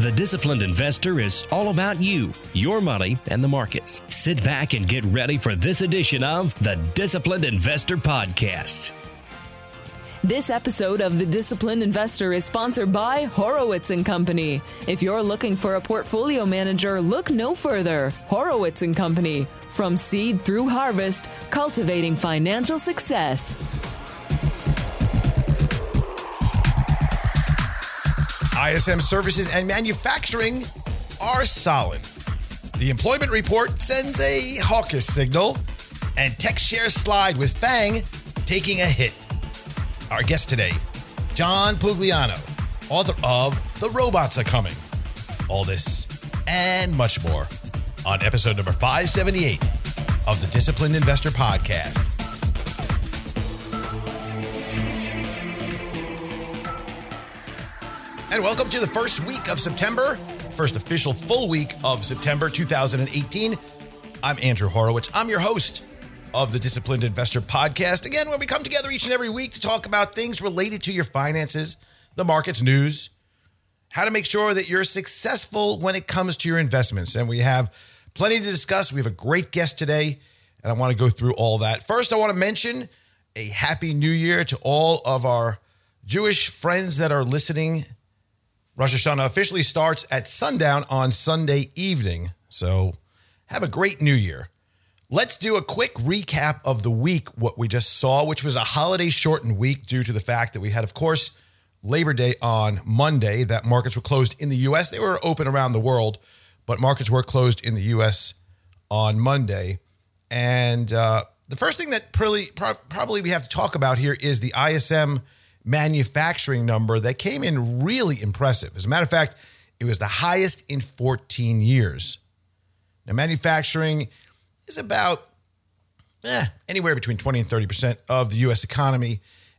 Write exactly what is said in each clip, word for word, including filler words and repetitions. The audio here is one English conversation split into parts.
The Disciplined Investor is all about you, your money, and the markets. Sit back and get ready for this edition of the Disciplined Investor Podcast. This episode of The Disciplined Investor is sponsored by Horowitz and Company. If you're looking for a portfolio manager, look no further. Horowitz and Company. From seed through harvest, cultivating financial success. I S M services and manufacturing are solid. The employment report sends a hawkish signal, and tech shares slide with FANG taking a hit. Our guest today, John Pugliano, author of The Robots Are Coming. All this and much more on episode number five seventy-eight of the Disciplined Investor Podcast. And welcome to the first week of September, first official full week of September two thousand eighteen. I'm Andrew Horowitz. I'm your host of the Disciplined Investor Podcast. Again, when we come together each and every week to talk about things related to your finances, the markets, news, how to make sure that you're successful when it comes to your investments. And we have plenty to discuss. We have a great guest today, and I want to go through all that. First, I want to mention a Happy New Year to all of our Jewish friends that are listening. Rosh Hashanah officially starts at sundown on Sunday evening, so have a great New Year. Let's do a quick recap of the week, what we just saw, which was a holiday-shortened week due to the fact that we had, of course, Labor Day on Monday, that markets were closed in the U S. They were open around the world, but markets were closed in the U S on Monday. And uh, the first thing that probably, probably we have to talk about here is the I S M manufacturing number that came in really impressive. As a matter of fact, it was the highest in fourteen years. Now, manufacturing is about eh, anywhere between twenty and thirty percent of the U S economy.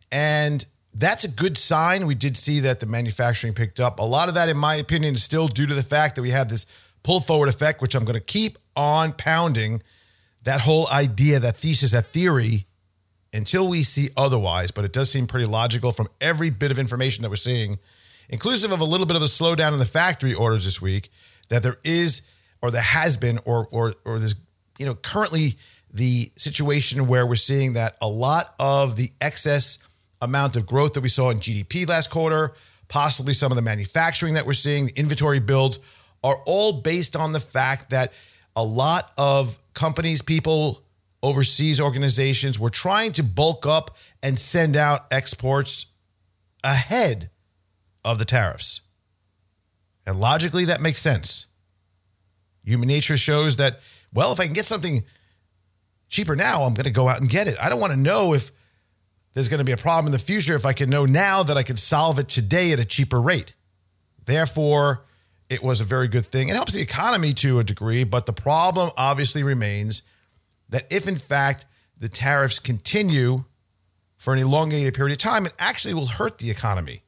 And that's a good sign. We did see that the manufacturing picked up. A lot of that, in my opinion, is still due to the fact that we have this pull forward effect, which I'm going to keep on pounding that whole idea, that thesis, that theory, until we see otherwise. But it does seem pretty logical from every bit of information that we're seeing, inclusive of a little bit of a slowdown in the factory orders this week, that there is, or there has been, or or or there's, you know, currently the situation where we're seeing that a lot of the excess amount of growth that we saw in G D P last quarter, possibly some of the manufacturing that we're seeing, the inventory builds, are all based on the fact that a lot of companies, people, overseas organizations were trying to bulk up and send out exports ahead of the tariffs. And logically, that makes sense. Human nature shows that, well, if I can get something cheaper now, I'm going to go out and get it. I don't want to know if there's going to be a problem in the future if I can know now that I can solve it today at a cheaper rate. Therefore, it was a very good thing. It helps the economy to a degree, but the problem obviously remains that if, in fact, the tariffs continue for an elongated period of time, it actually will hurt the economy.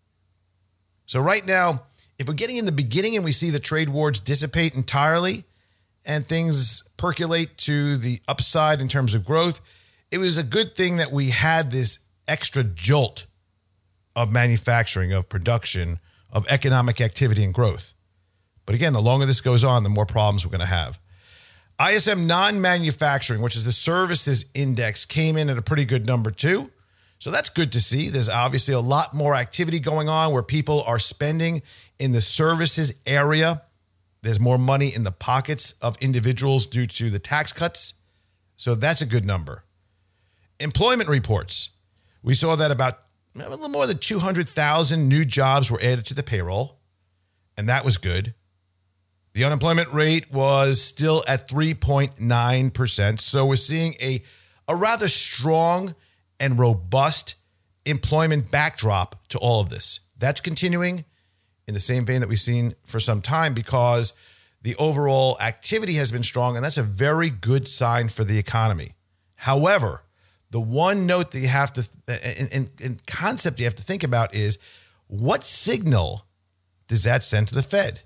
So right now, if we're getting in the beginning and we see the trade wars dissipate entirely and things percolate to the upside in terms of growth, it was a good thing that we had this extra jolt of manufacturing, of production, of economic activity and growth. But again, the longer this goes on, the more problems we're going to have. I S M non-manufacturing, which is the services index, came in at a pretty good number too. So that's good to see. There's obviously a lot more activity going on where people are spending in the services area. There's more money in the pockets of individuals due to the tax cuts. So that's a good number. Employment reports. We saw that about a little more than two hundred thousand new jobs were added to the payroll, and that was good. The unemployment rate was still at three point nine percent. So we're seeing a, a rather strong and robust employment backdrop to all of this. That's continuing in the same vein that we've seen for some time because the overall activity has been strong, and that's a very good sign for the economy. However, the one note that you have to, and, and concept you have to think about is, what signal does that send to the Fed?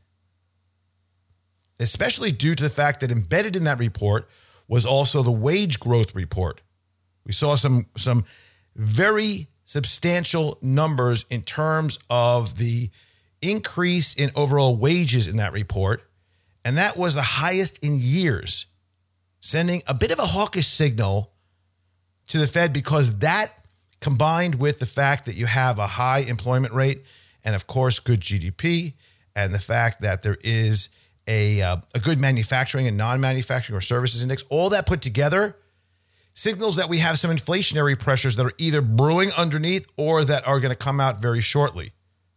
Especially due to the fact that embedded in that report was also the wage growth report. We saw some, some very substantial numbers in terms of the increase in overall wages in that report, and that was the highest in years, sending a bit of a hawkish signal to the Fed, because that, combined with the fact that you have a high employment rate and, of course, good G D P, and the fact that there is a, uh, a good manufacturing and non-manufacturing or services index, all that put together signals that we have some inflationary pressures that are either brewing underneath or that are going to come out very shortly.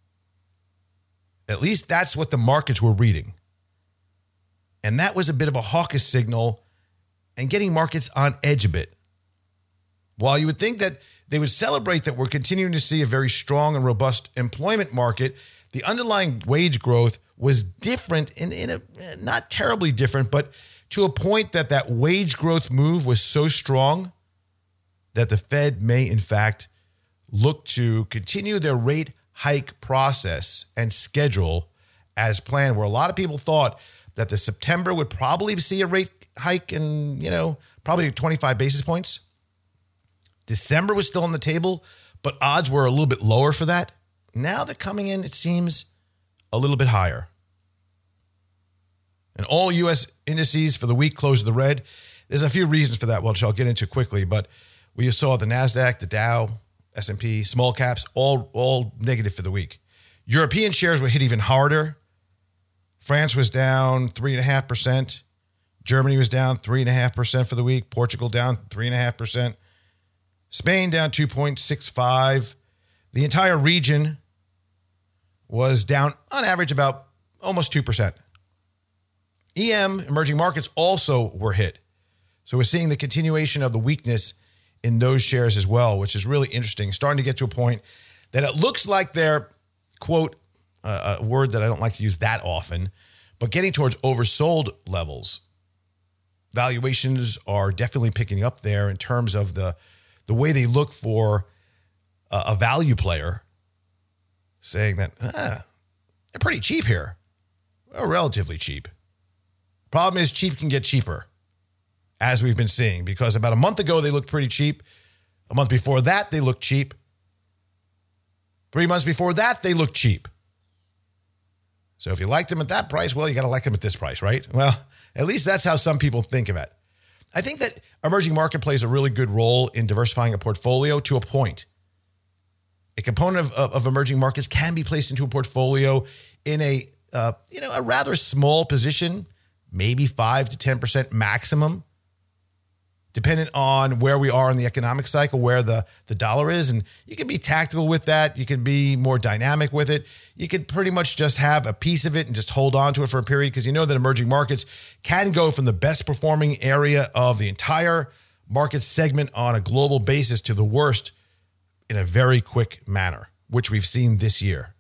At least that's what the markets were reading. And that was a bit of a hawkish signal and getting markets on edge a bit. While you would think that they would celebrate that we're continuing to see a very strong and robust employment market, the underlying wage growth was different, in, in a not terribly different, but to a point that that wage growth move was so strong that the Fed may, in fact, look to continue their rate hike process and schedule as planned, where a lot of people thought that the September would probably see a rate hike and, you know, probably twenty-five basis points. December was still on the table, but odds were a little bit lower for that. Now they're coming in, it seems, a little bit higher. And all U S indices for the week closed the red. There's a few reasons for that, which I'll get into quickly, but we saw the NASDAQ, the Dow, S and P, small caps, all, all negative for the week. European shares were hit even harder. France was down three point five percent. Germany was down three point five percent for the week. Portugal down three point five percent. Spain down two point six five. The entire region was down on average about almost two percent. E M, emerging markets, also were hit. So we're seeing the continuation of the weakness in those shares as well, which is really interesting. Starting to get to a point that it looks like they're, quote, uh, a word that I don't like to use that often, but getting towards oversold levels. Valuations are definitely picking up there in terms of the, the way they look for a, a value player, saying that ah, they're pretty cheap here. Well, relatively cheap. Problem is, cheap can get cheaper, as we've been seeing, because about a month ago, they looked pretty cheap. A month before that, they looked cheap. Three months before that, they looked cheap. So if you liked them at that price, well, you got to like them at this price, right? Well, at least that's how some people think of it. I think that emerging market plays a really good role in diversifying a portfolio to a point. A component of, of, of emerging markets can be placed into a portfolio in a, uh, you know, a rather small position, maybe five to ten percent maximum, depending on where we are in the economic cycle, where the, the dollar is. And you can be tactical with that. You can be more dynamic with it. You could pretty much just have a piece of it and just hold on to it for a period, because you know that emerging markets can go from the best performing area of the entire market segment on a global basis to the worst in a very quick manner, which we've seen this year.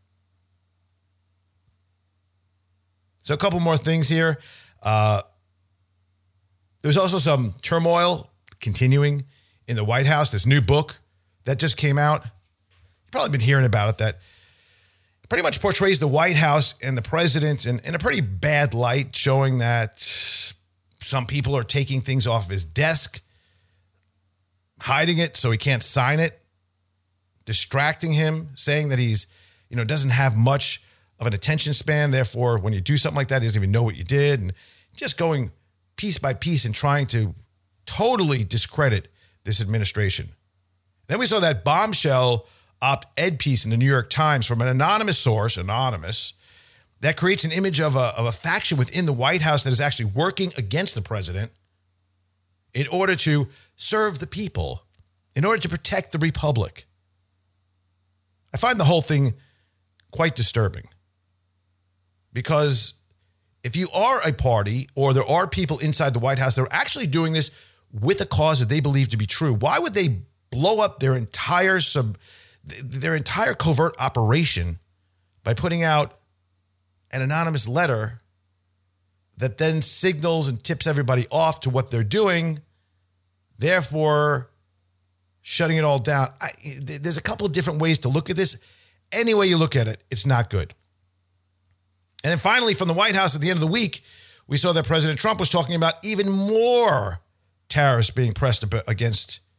So a couple more things here. Uh, there's also some turmoil continuing in the White House. This new book that just came out, you've probably been hearing about it, that pretty much portrays the White House and the president in, in a pretty bad light, showing that some people are taking things off his desk, hiding it so he can't sign it, distracting him, saying that he's, you know, doesn't have much of an attention span. Therefore, when you do something like that, he doesn't even know what you did. And just going piece by piece and trying to totally discredit this administration. Then we saw that bombshell op-ed piece in the New York Times from an anonymous source, anonymous, that creates an image of a, of a faction within the White House that is actually working against the president in order to serve the people, in order to protect the republic. I find the whole thing quite disturbing, because if you are a party or there are people inside the White House that are actually doing this with a cause that they believe to be true, why would they blow up their entire sub, their entire covert operation by putting out an anonymous letter that then signals and tips everybody off to what they're doing, therefore shutting it all down? I, there's a couple of different ways to look at this. Any way you look at it, it's not good. And then finally, from the White House at the end of the week, we saw that President Trump was talking about even more tariffs being pressed against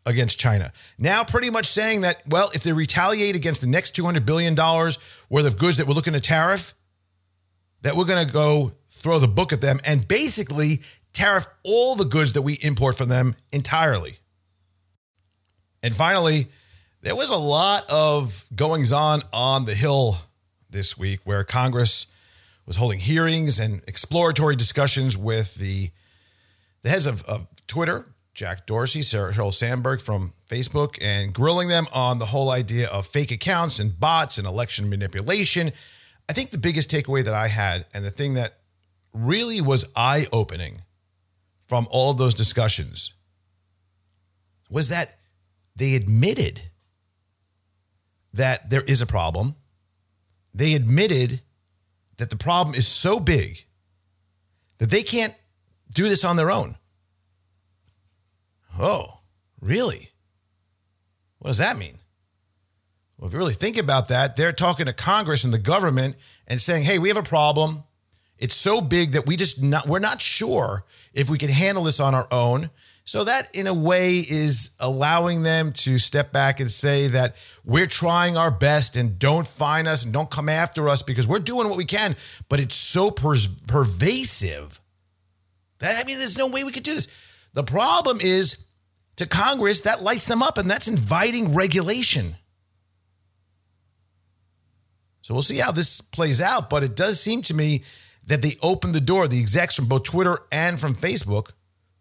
against China. Now pretty much saying that, well, if they retaliate against the next two hundred billion dollars worth of goods that we're looking to tariff, that we're going to go throw the book at them and basically tariff all the goods that we import from them entirely. And finally, there was a lot of goings on on the Hill this week where Congress was holding hearings and exploratory discussions with the, the heads of, of Twitter, Jack Dorsey, Sheryl Sandberg from Facebook, and grilling them on the whole idea of fake accounts and bots and election manipulation. I think the biggest takeaway that I had, and the thing that really was eye-opening from all of those discussions, was that they admitted that there is a problem. They admitted that the problem is so big that they can't do this on their own. Oh, really? What does that mean? Well, if you really think about that, they're talking to Congress and the government and saying, hey, we have a problem. It's so big that we just not, we're not sure if we can handle this on our own. So that, in a way, is allowing them to step back and say that we're trying our best and don't fine us and don't come after us because we're doing what we can. But it's so per- pervasive that, I mean, there's no way we could do this. The problem is, to Congress, that lights them up, and that's inviting regulation. So we'll see how this plays out. But it does seem to me that they opened the door, the execs from both Twitter and from Facebook,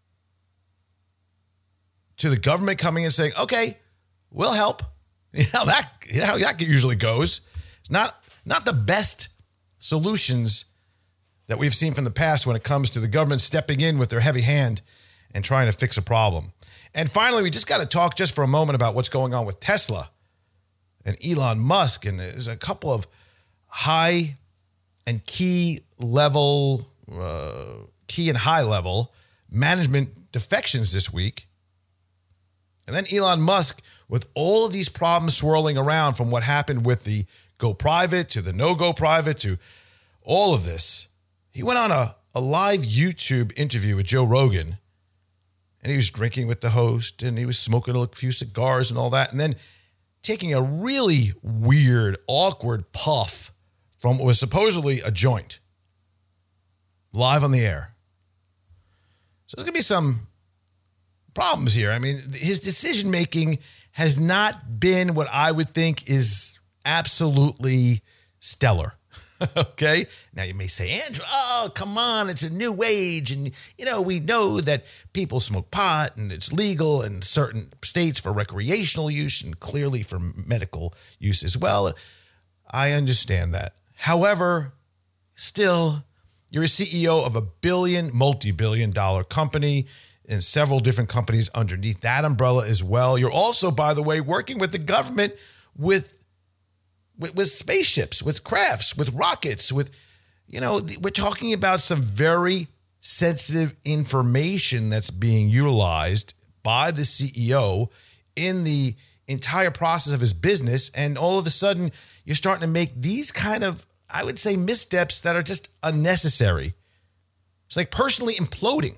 to the government coming and saying, okay, we'll help. You know, that, you know how that usually goes. It's not, not the best solutions that we've seen from the past when it comes to the government stepping in with their heavy hand and trying to fix a problem. And finally, we just got to talk just for a moment about what's going on with Tesla and Elon Musk. And there's a couple of high and key level, uh, key and high level management defections this week. And then Elon Musk, with all of these problems swirling around from what happened with the go private to the no go private to all of this, he went on a, a live YouTube interview with Joe Rogan, and he was drinking with the host and he was smoking a few cigars and all that, and then taking a really weird, awkward puff from what was supposedly a joint live on the air. So there's going to be some problems here. I mean, his decision-making has not been what I would think is absolutely stellar. Okay? Now you may say, Andrew, oh, come on, it's a new age. And, you know, we know that people smoke pot and it's legal in certain states for recreational use and clearly for medical use as well. I understand that. However, still, you're a C E O of a billion, multi-billion dollar company and several different companies underneath that umbrella as well. You're also, by the way, working with the government with, with, with spaceships, with crafts, with rockets, with, you know, we're talking about some very sensitive information that's being utilized by the C E O in the entire process of his business. And all of a sudden, you're starting to make these kind of, I would say, missteps that are just unnecessary. It's like personally imploding.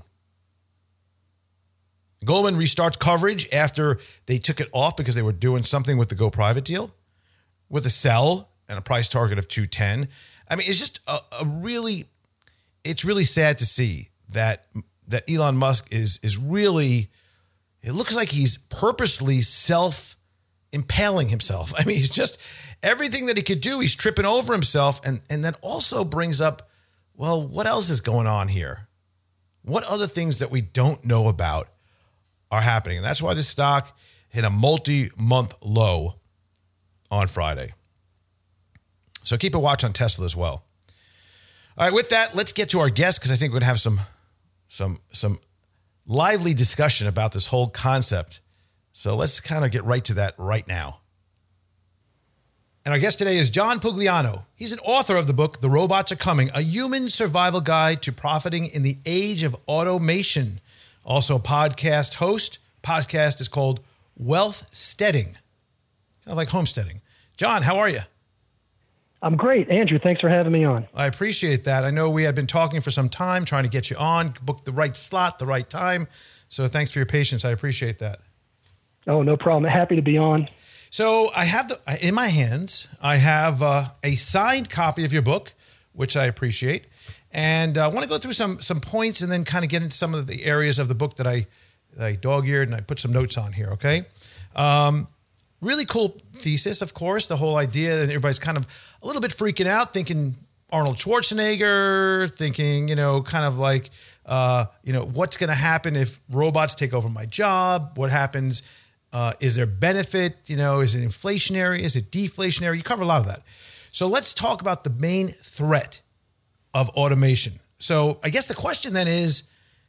Goldman restarts coverage after they took it off because they were doing something with the go private deal with a sell and a price target of two ten. I mean, it's just a, a really, it's really sad to see that that Elon Musk is is really, it looks like he's purposely self-impaling himself. I mean, he's just, everything that he could do, he's tripping over himself. And, and that also brings up, well, what else is going on here? What other things that we don't know about are happening? And that's why this stock hit a multi-month low on Friday. So keep a watch on Tesla as well. All right, with that, let's get to our guest because I think we're going to have some, some, some lively discussion about this whole concept. So let's kind of get right to that right now. And our guest today is John Pugliano. He's an author of the book, The Robots Are Coming, a human survival guide to profiting in the age of automation. Also a podcast host. Podcast is called Wealth Steading. Kind of like homesteading. John, how are you? I'm great. Andrew, thanks for having me on. I appreciate that. I know we had been talking for some time, trying to get you on, book the right slot, the right time. So thanks for your patience. I appreciate that. Oh, no problem. Happy to be on. So I have the, in my hands, I have uh, a signed copy of your book, which I appreciate. And I uh, want to go through some some points and then kind of get into some of the areas of the book that I, that I dog-eared and I put some notes on here, okay? Um, really cool thesis, of course, the whole idea that everybody's kind of a little bit freaking out, thinking Arnold Schwarzenegger, thinking, you know, kind of like, uh, you know, what's going to happen if robots take over my job? What happens? Uh, is there benefit? You know, is it inflationary? Is it deflationary? You cover a lot of that. So let's talk about the main threat of automation. So I guess the question then is,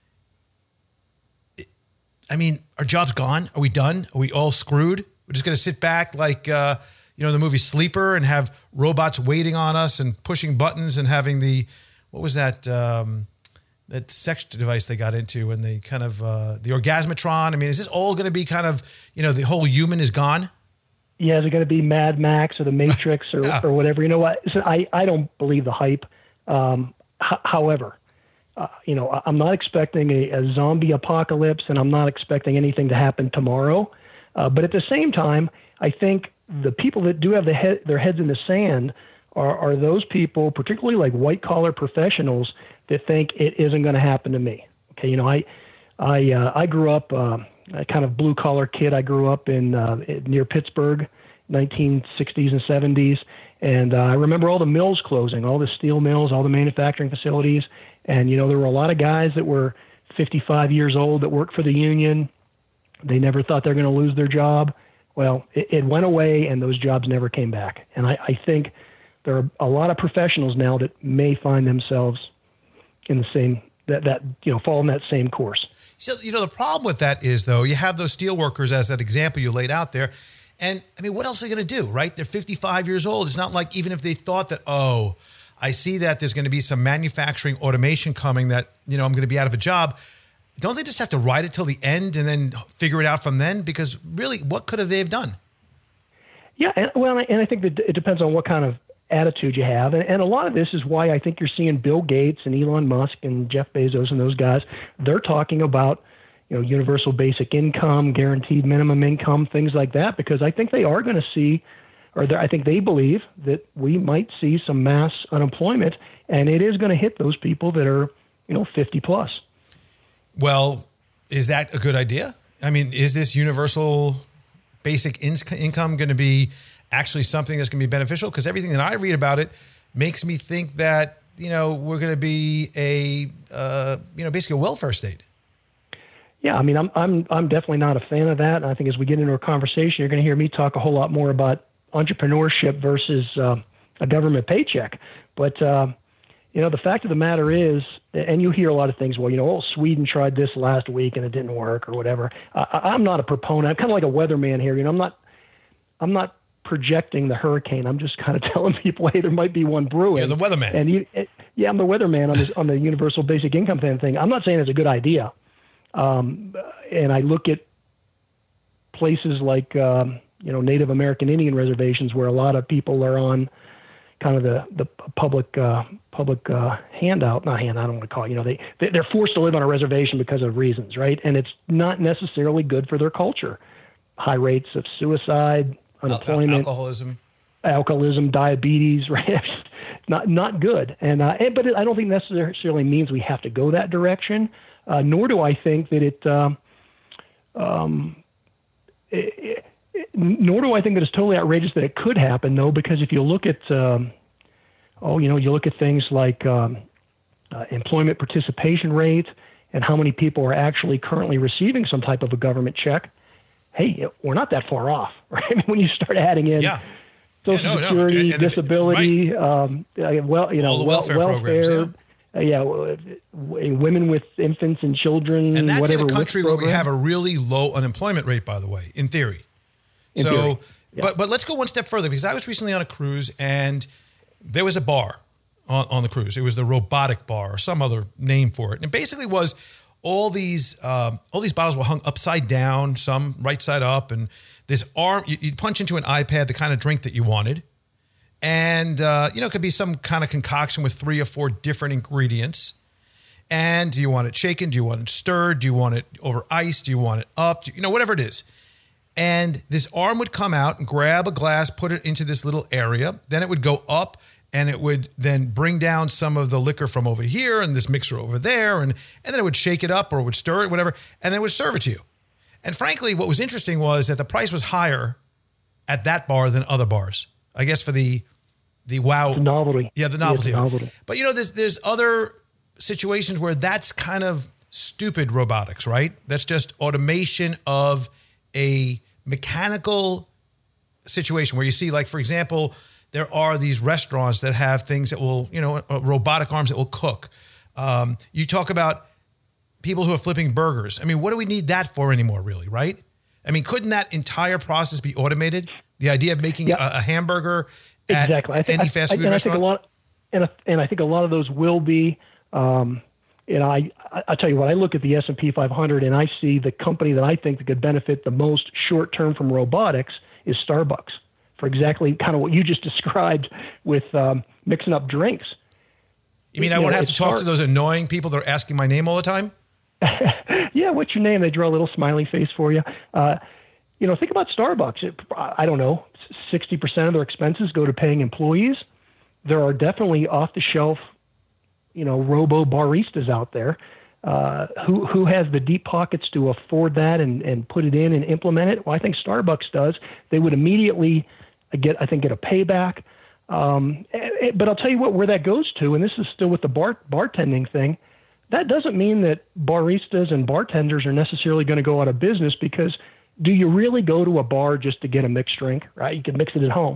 I mean, are jobs gone? Are we done? Are we all screwed? We're just going to sit back like, uh, you know, the movie Sleeper and have robots waiting on us and pushing buttons and having the, what was that, um, that sex device they got into when they kind of, uh, the orgasmatron? I mean, is this all going to be kind of, you know, the whole human is gone? Yeah, is it going to be Mad Max or The Matrix or, yeah. or whatever? You know what? So I, I don't believe the hype. Um, h- however, uh, you know, I'm not expecting a, a zombie apocalypse, and I'm not expecting anything to happen tomorrow. Uh, but at the same time, I think the people that do have the head, their heads in the sand are, are those people, particularly like white collar professionals, that think it isn't going to happen to me. Okay, you know, I I uh, I grew up uh, a kind of blue collar kid. I grew up in uh, near Pittsburgh, nineteen sixties and seventies. And uh, I remember all the mills closing, all the steel mills, all the manufacturing facilities. And, you know, there were a lot of guys that were fifty-five years old that worked for the union. They never thought they were going to lose their job. Well, it, it went away, and those jobs never came back. And I, I think there are a lot of professionals now that may find themselves in the same, that, that you know, fall in that same course. So, you know, the problem with that is, though, you have those steel workers as that example you laid out there. And, I mean, what else are they going to do, right? They're fifty-five years old. It's not like even if they thought that, oh, I see that there's going to be some manufacturing automation coming that, you know, I'm going to be out of a job. Don't they just have to ride it till the end and then figure it out from then? Because really, what could have they have done? Yeah, and, well, and I think that it depends on what kind of attitude you have. And, and a lot of this is why I think you're seeing Bill Gates and Elon Musk and Jeff Bezos and those guys, they're talking about, you know, universal basic income, guaranteed minimum income, things like that, because I think they are going to see, or I think they believe that we might see some mass unemployment, and it is going to hit those people that are, you know, fifty plus. Well, is that a good idea? I mean, is this universal basic in- income going to be actually something that's going to be beneficial? Because everything that I read about it makes me think that, you know, we're going to be a, uh, you know, basically a welfare state. Yeah, I mean, I'm I'm I'm definitely not a fan of that. And I think as we get into a conversation, you're going to hear me talk a whole lot more about entrepreneurship versus uh, a government paycheck. But uh, you know, the fact of the matter is, and you hear a lot of things. Well, you know, oh, Sweden tried this last week and it didn't work, or whatever. I, I'm not a proponent. I'm kind of like a weatherman here. You know, I'm not I'm not projecting the hurricane. I'm just kind of telling people, hey, there might be one brewing. You're the weatherman. And you, it, yeah, I'm the weatherman on this on the universal basic income thing. I'm not saying it's a good idea. Um, and I look at places like, um, you know, Native American Indian reservations where a lot of people are on kind of the, the public, uh, public, uh, handout, not handout, I don't want to call it, you know, they, they're forced to live on a reservation because of reasons, right? And it's not necessarily good for their culture. High rates of suicide, unemployment, Al- alcoholism, alcoholism, diabetes, right? not, not good. And, uh, but it, I don't think necessarily means we have to go that direction. Uh, nor do I think that it, um, um, it, it, nor do I think that it's totally outrageous that it could happen, though, because if you look at, um, oh, you know, you look at things like um, uh, employment participation rate and how many people are actually currently receiving some type of a government check, hey, we're not that far off, right? I mean, when you start adding in yeah. Social yeah, no, Security, no. And, and disability, right. um, well, you know, All the welfare, welfare programs, yeah. Uh, yeah, women with infants and children, and that's whatever. in a country where we have a really low unemployment rate, by the way, in theory. In so, theory. Yeah. but but let's go one step further, because I was recently on a cruise and there was a bar on, on the cruise. It was the Robotic Bar or some other name for it, and it basically was all these um, all these bottles were hung upside down, some right side up, and this arm you, you'd punch into an iPad the kind of drink that you wanted. And, uh, you know, it could be some kind of concoction with three or four different ingredients. And do you want it shaken? Do you want it stirred? Do you want it over ice? Do you want it up? Do you, you know, whatever it is. And this arm would come out and grab a glass, put it into this little area. Then it would go up and it would then bring down some of the liquor from over here and this mixer over there. And, and then it would shake it up or it would stir it, whatever. And then it would serve it to you. And frankly, what was interesting was that the price was higher at that bar than other bars. I guess for the the wow. The novelty. Yeah, the novelty. Yeah, the novelty. But, you know, there's, there's other situations where that's kind of stupid robotics, right? That's just automation of a mechanical situation where you see, like, for example, there are these restaurants that have things that will, you know, uh, robotic arms that will cook. Um, you talk about people who are flipping burgers. I mean, what do we need that for anymore, really, right? I mean, couldn't that entire process be automated? The idea of making yeah. a, a hamburger at exactly. I think, any fast food I, and restaurant? I think a lot, and, and I think a lot of those will be, um, and I, I, I'll tell you what, I look at the S and P five hundred and I see the company that I think that could benefit the most short term from robotics is Starbucks, for exactly kind of what you just described with um, mixing up drinks. You mean you I won't know, have to talk hard. to those annoying people that are asking my name all the time? Yeah, what's your name? They draw a little smiley face for you. Uh, you know, think about Starbucks. It, I don't know, sixty percent of their expenses go to paying employees. There are definitely off-the-shelf, you know, robo baristas out there. Uh, who who has the deep pockets to afford that and, and put it in and implement it? Well, I think Starbucks does. They would immediately get, I think, get a payback. Um, but I'll tell you what, where that goes to, and this is still with the bar, bartending thing, that doesn't mean that baristas and bartenders are necessarily going to go out of business, because do you really go to a bar just to get a mixed drink, right? You can mix it at home.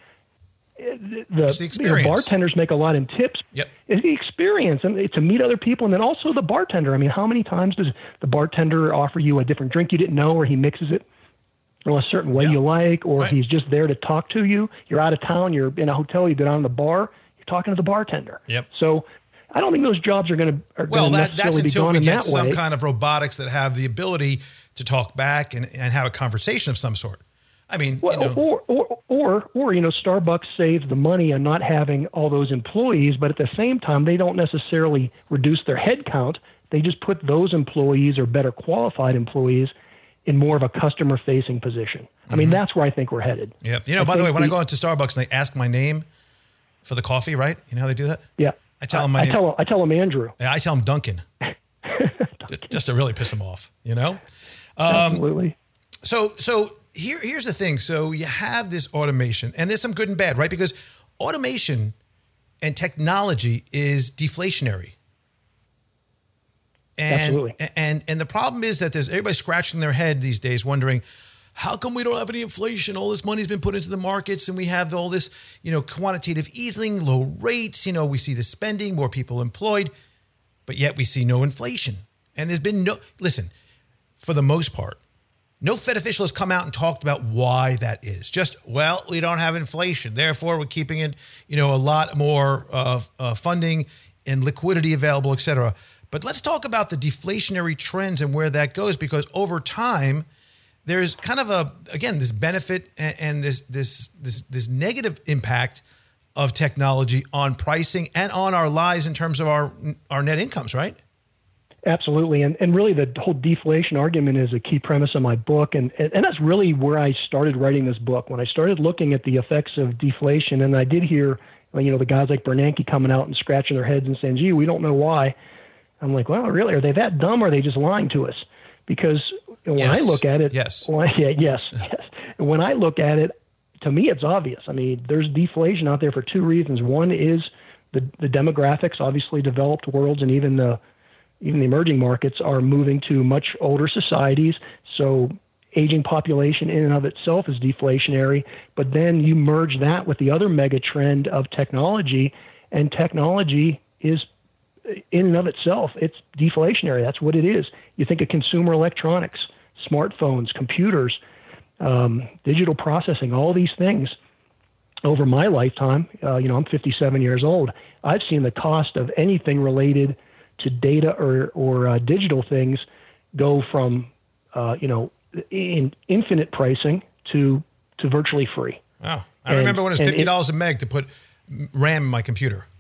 The, It's the you experience. know, bartenders make a lot in tips. Yep. It's the experience, and to meet other people, and then also the bartender. I mean, how many times does the bartender offer you a different drink you didn't know, or he mixes it or a certain way Yeah. you like, or Right. he's just there to talk to you? You're out of town, you're in a hotel, you go down to the bar, you're talking to the bartender. Yep. So I don't think those jobs are going to are Well, going to that, that's necessarily be until gone we in get that some way. kind of robotics that have the ability to talk back and, and have a conversation of some sort. I mean, Well, you know, or, or, or, or, you know, Starbucks saves the money on not having all those employees, but at the same time, they don't necessarily reduce their head count. They just put those employees, or better qualified employees, in more of a customer-facing position. Mm-hmm. I mean, that's where I think we're headed. yeah. You know, I by the way, think when I the- go into Starbucks and they ask my name for the coffee, right? You know how they do that? Yeah. I tell them my I name. tell them, I tell them Andrew. Yeah, I tell them Duncan, Just- just to really piss them off, you know? Absolutely. So, so here, here's the thing. So you have this automation, and there's some good and bad, right? Because automation and technology is deflationary. And, Absolutely. And and the problem is that there's everybody scratching their head these days, wondering, how come we don't have any inflation? All this money's been put into the markets, and we have all this, you know, quantitative easing, low rates. You know, we see the spending, more people employed, but yet we see no inflation. And there's been no, listen, for the most part, no Fed official has come out and talked about why that is. Just, well, we don't have inflation. Therefore, we're keeping it, you know, a lot more uh, uh, funding and liquidity available, et cetera. But let's talk about the deflationary trends and where that goes, because over time, there's kind of a, again, this benefit and, and this, this, this, this negative impact of technology on pricing and on our lives in terms of our, our net incomes, right? Absolutely. And and really the whole deflation argument is a key premise of my book. And, and, and that's really where I started writing this book. When I started looking at the effects of deflation, and I did hear, you know, the guys like Bernanke coming out and scratching their heads and saying, gee, we don't know why. I'm like, well, really, are they that dumb, or are they just lying to us? Because when Yes. I look at it, Yes. well, yeah, yes, yes. And when I look at it, to me, it's obvious. I mean, there's deflation out there for two reasons. One is the, the demographics, obviously developed worlds and even the even the emerging markets are moving to much older societies. So aging population in and of itself is deflationary. But then you merge that with the other mega trend of technology, and technology is in and of itself, it's deflationary. That's what it is. You think of consumer electronics, smartphones, computers, um, digital processing, all these things. Over my lifetime, uh, you know, I'm fifty-seven years old. I've seen the cost of anything related to data or, or uh, digital things go from, uh, you know, in infinite pricing to to virtually free. Wow. I And- remember when it was and fifty dollars a meg to put RAM in my computer.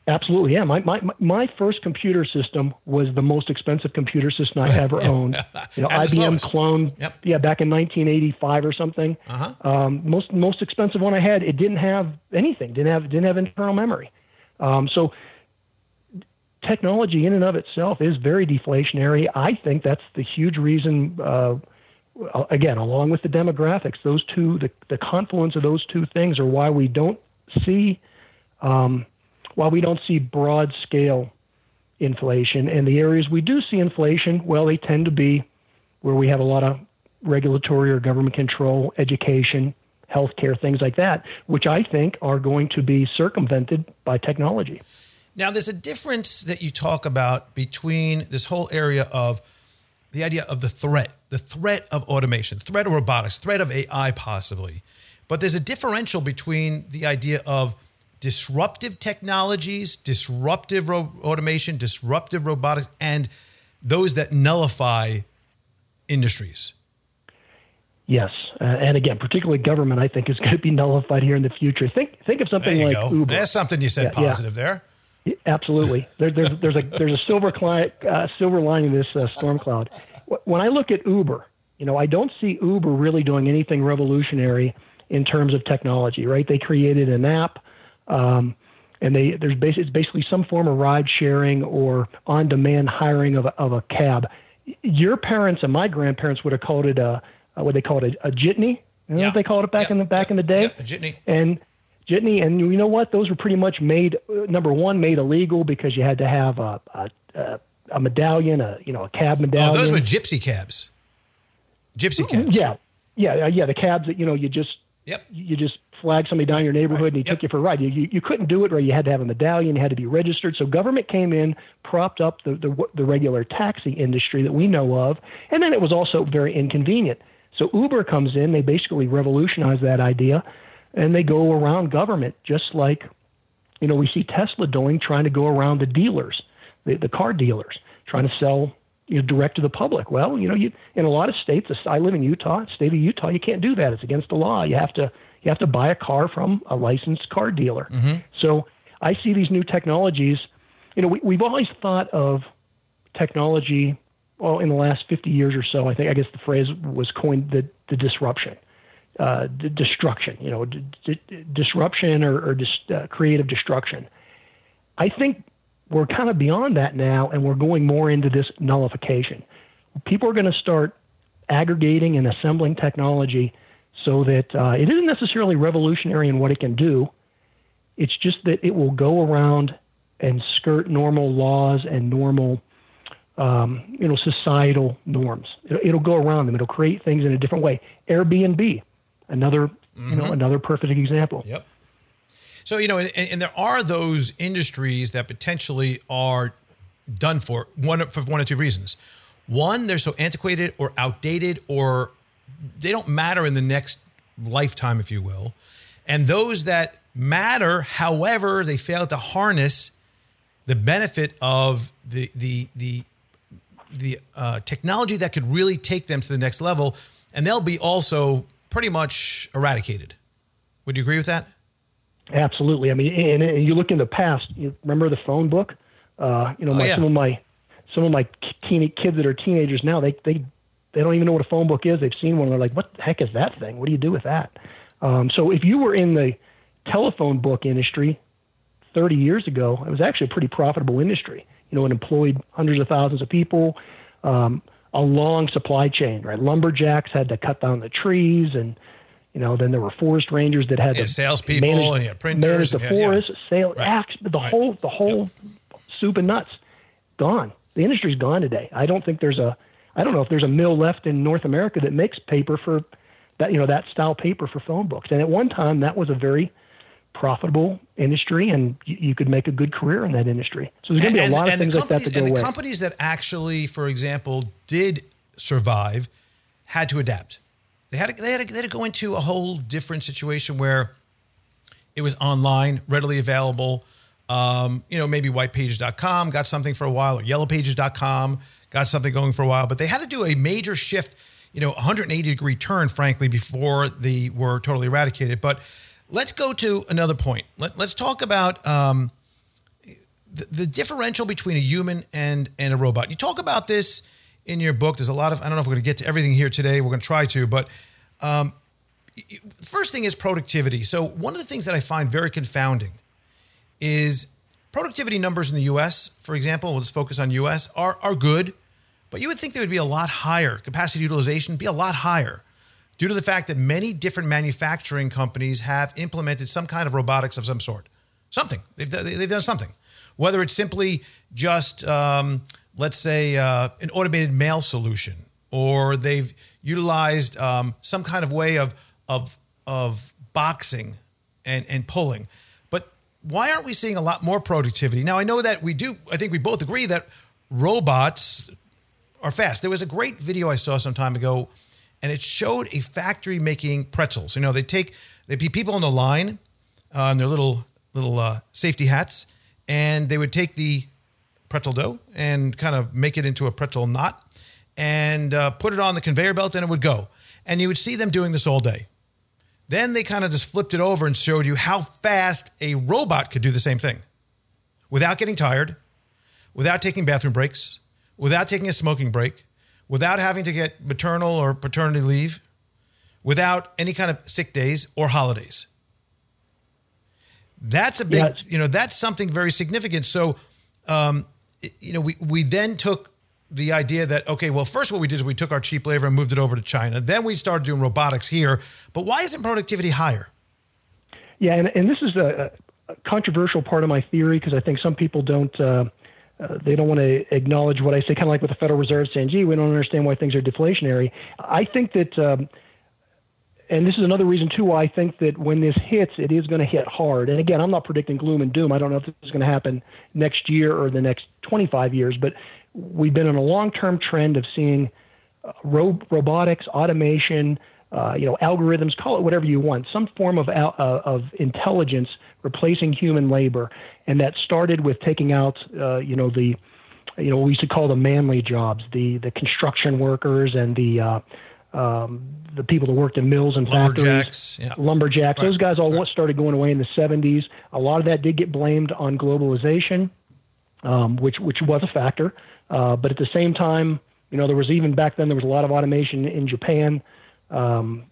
Absolutely, yeah. My, my my first computer system was the most expensive computer system I ever owned. You know, I B M clone. Yep. Yeah, back in nineteen eighty-five or something. Uh-huh. Um, most most expensive one I had. It didn't have anything. Didn't have didn't have internal memory. Um, so technology in and of itself is very deflationary. I think that's the huge reason. Uh, again, along with the demographics, those two, the the confluence of those two things, are why we don't see. Um, While we don't see broad-scale inflation, and the areas we do see inflation, well, they tend to be where we have a lot of regulatory or government control, education, healthcare, things like that, which I think are going to be circumvented by technology. Now, there's a difference that you talk about between this whole area of the idea of the threat, the threat of automation, threat of robotics, threat of A I possibly. But there's a differential between the idea of disruptive technologies, disruptive ro- automation, disruptive robotics, and those that nullify industries. Yes, uh, and again, particularly government, I think is going to be nullified here in the future. Think think of something there you like go. Uber. There's something you said yeah, positive yeah. there. Absolutely. There, there's there's a there's a silver cli- uh, silver lining in this uh, storm cloud. When I look at Uber, you know, I don't see Uber really doing anything revolutionary in terms of technology. Right? They created an app. Um, and they there's basically, it's basically some form of ride sharing or on-demand hiring of a, of a cab. Your parents and my grandparents would have called it a, a what they called it, a jitney. You know yeah. what they called it back yeah. in the back yeah. in the day? Yeah, a jitney. And jitney, and you know what? Those were pretty much made. Number one, made illegal because you had to have a a, a medallion, a you know a cab medallion. Oh, those were gypsy cabs. Gypsy cabs. Yeah, yeah, yeah. The cabs that you know you just yep. you just flag somebody down your neighborhood right. and he yep. took you for a ride. You, you you couldn't do it, or you had to have a medallion, you had to be registered. So government came in, propped up the, the the regular taxi industry that we know of, and then it was also very inconvenient. So Uber comes in, they basically revolutionize that idea, and they go around government just like, you know, we see Tesla doing, trying to go around the dealers, the, the car dealers, trying to sell you know, direct to the public. Well, you know, you in a lot of states, I live in Utah, state of Utah, you can't do that. It's against the law. You have to You have to buy a car from a licensed car dealer. Mm-hmm. So I see these new technologies. You know, we, we've always thought of technology, well, in the last fifty years or so, I think, I guess the phrase was coined, the, the disruption, uh, the destruction, you know, d- d- disruption or, or dis- uh, creative destruction. I think we're kind of beyond that now, and we're going more into this nullification. People are going to start aggregating and assembling technology so that uh, it isn't necessarily revolutionary in what it can do. It's just that it will go around and skirt normal laws and normal, um, you know, societal norms. It'll, it'll go around them. It'll create things in a different way. Airbnb, another, mm-hmm. you know, another perfect example. Yep. So, you know, and, and there are those industries that potentially are done for one for one or two reasons. One, they're so antiquated or outdated, or they don't matter in the next lifetime, if you will. And those that matter, however, they fail to harness the benefit of the the the the uh, technology that could really take them to the next level, and they'll be also pretty much eradicated. Would you agree with that? Absolutely. I mean, and, and you look in the past. You remember the phone book? Uh, you know, my, oh, yeah. some of my some of my teen kids that are teenagers now, they they. They don't even know what a phone book is. They've seen one. They're like, what the heck is that thing? What do you do with that? Um, so if you were in the telephone book industry thirty years ago, it was actually a pretty profitable industry. You know, it employed hundreds of thousands of people, um, a long supply chain, right? Lumberjacks had to cut down the trees, and, you know, then there were forest rangers that had yeah, to salespeople manage, and yeah, printers. manage the and, forest, yeah. sale, right. act, the right. whole, the whole yep. soup and nuts, gone. The industry's gone today. I don't think there's a, I don't know if there's a mill left in North America that makes paper for that, you know, that style paper for phone books. And at one time, that was a very profitable industry, and you, you could make a good career in that industry. So there's going to be a lot of things like that to go away. And the companies that actually, for example, did survive had to adapt. They had to, they had to, they had to go into a whole different situation where it was online, readily available. Um, you know, maybe white pages dot com got something for a while, or yellow pages dot com got something going for a while, but they had to do a major shift, you know, one hundred eighty degree turn, frankly, before they were totally eradicated. But let's go to another point. Let, let's talk about um, the, the differential between a human and, and a robot. You talk about this in your book. There's a lot of, I don't know if we're going to get to everything here today. We're going to try to, but um, first thing is productivity. So one of the things that I find very confounding is productivity numbers in the U S, for example, let's focus on U S, are, are good, but you would think they would be a lot higher. Capacity utilization be a lot higher due to the fact that many different manufacturing companies have implemented some kind of robotics of some sort. Something. They've, they've done something. Whether it's simply just, um, let's say, uh, an automated mail solution, or they've utilized um, some kind of way of of of boxing and, and pulling. But why aren't we seeing a lot more productivity? Now, I know that we do. I think we both agree that robots are fast. There was a great video I saw some time ago, and it showed a factory making pretzels. You know, they take, they'd be people on the line uh, in their little, little uh, safety hats, and they would take the pretzel dough and kind of make it into a pretzel knot and uh, put it on the conveyor belt, and it would go. And you would see them doing this all day. Then they kind of just flipped it over and showed you how fast a robot could do the same thing without getting tired, without taking bathroom breaks, without taking a smoking break, without having to get maternal or paternity leave, without any kind of sick days or holidays. That's a big, yeah. you know, that's something very significant. So, um, you know, we, we then took the idea that, okay, well, first what we did is we took our cheap labor and moved it over to China. Then we started doing robotics here. But why isn't productivity higher? Yeah, and, and this is a, a controversial part of my theory, because I think some people don't, uh, uh, they don't want to acknowledge what I say, kind of like with the Federal Reserve saying, gee, we don't understand why things are deflationary. I think that, um, and this is another reason, too, why I think that when this hits, it is going to hit hard. And again, I'm not predicting gloom and doom. I don't know if this is going to happen next year or the next twenty-five years, but we've been on a long-term trend of seeing uh, ro- robotics, automation, uh, you know, algorithms, call it whatever you want, some form of uh, of intelligence replacing human labor. And that started with taking out, uh, you know, the, you know, we used to call the manly jobs, the the construction workers and the uh, um, the people that worked in mills and lumberjacks, factories, yeah. lumberjacks. Right. Those guys all right. started going away in the seventies. A lot of that did get blamed on globalization, um, which which was a factor. Uh, but at the same time, you know, there was even back then, there was a lot of automation in Japan. Um,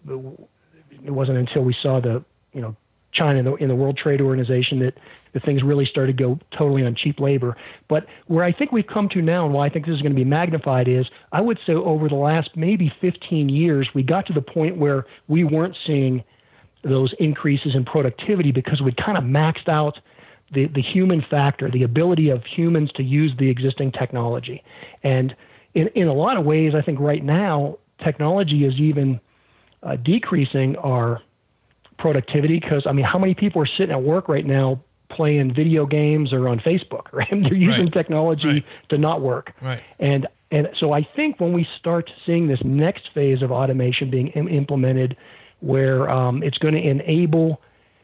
it wasn't until we saw the, you know, China in the, in the World Trade Organization that, that things really started to go totally on cheap labor. But where I think we've come to now, and why I think this is going to be magnified, is I would say over the last maybe fifteen years, we got to the point where we weren't seeing those increases in productivity because we'd kind of maxed out the, the human factor, the ability of humans to use the existing technology. And in, in a lot of ways, I think right now, technology is even uh, decreasing our productivity because, I mean, how many people are sitting at work right now playing video games or on Facebook, right? They're using right. technology right. to not work. Right. And and so I think when we start seeing this next phase of automation being im- implemented, where um, it's going to enable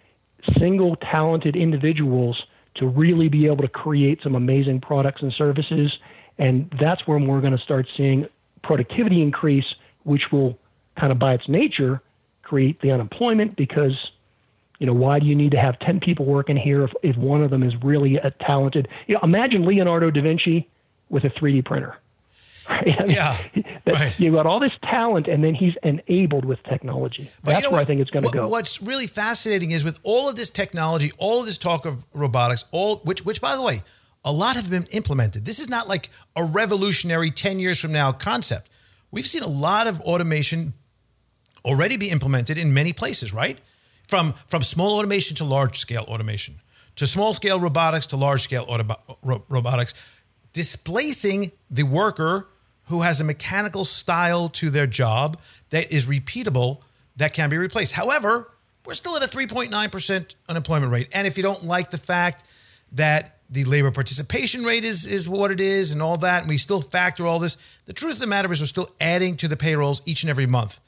single talented individuals to really be able to create some amazing products and services, and that's when we're going to start seeing productivity increase, which will kind of by its nature create the unemployment because, you know, why do you need to have ten people working here if, if one of them is really a talented, you know, imagine Leonardo da Vinci with a three D printer. Right? I mean, yeah, right. You've got all this talent, and then he's enabled with technology. But That's you know where what, I think it's going to go. What's really fascinating is with all of this technology, all of this talk of robotics, all which, which by the way, a lot have been implemented. This is not like a revolutionary ten years from now concept. We've seen a lot of automation already be implemented in many places, right? From from small automation to large scale automation, to small scale robotics to large scale auto- ro- robotics, displacing the worker who has a mechanical style to their job that is repeatable, that can be replaced. However, we're still at a three point nine percent unemployment rate. And if you don't like the fact that the labor participation rate is, is what it is and all that, and we still factor all this, the truth of the matter is we're still adding to the payrolls each and every month.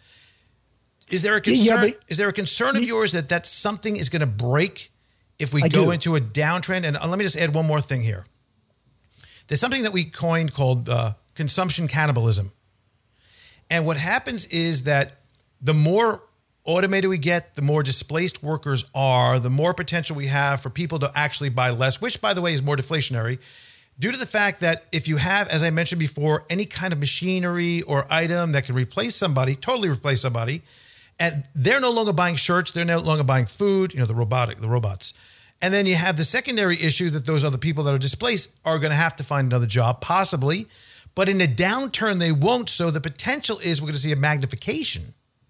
Is there a concern, yeah, but, is there a concern of yours that that something is going to break if we I go do. into a downtrend? And let me just add one more thing here. There's something that we coined called uh, consumption cannibalism. And what happens is that the more automated we get, the more displaced workers are, the more potential we have for people to actually buy less, which, by the way, is more deflationary, due to the fact that if you have, as I mentioned before, any kind of machinery or item that can replace somebody, totally replace somebody, and they're no longer buying shirts, they're no longer buying food, you know, the robotic, the robots. And then you have the secondary issue that those other people that are displaced are going to have to find another job, possibly. But in a downturn, they won't. So the potential is we're going to see a magnification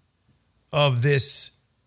of this,